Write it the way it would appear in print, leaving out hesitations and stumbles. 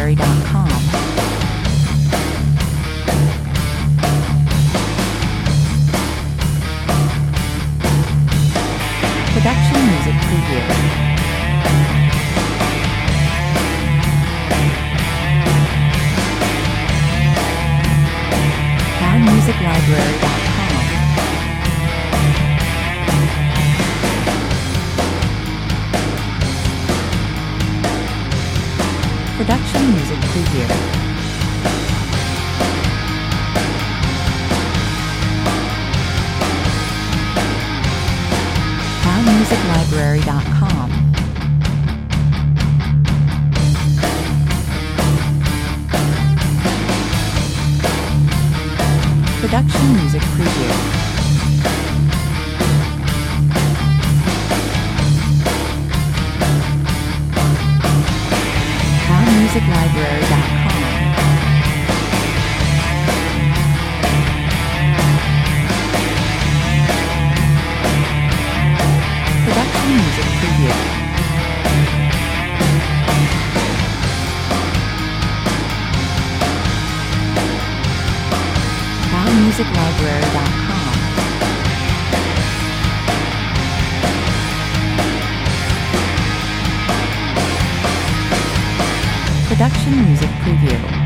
ProductionMusicPreview.com. Production Music Preview. PoundMusicLibrary.com. Production Music Preview. PoundMusicLibrary.com. Production Music Preview. PoundMusicLibrary.com. Production Music Preview. PoundMusicLibrary.com. Production Music Preview.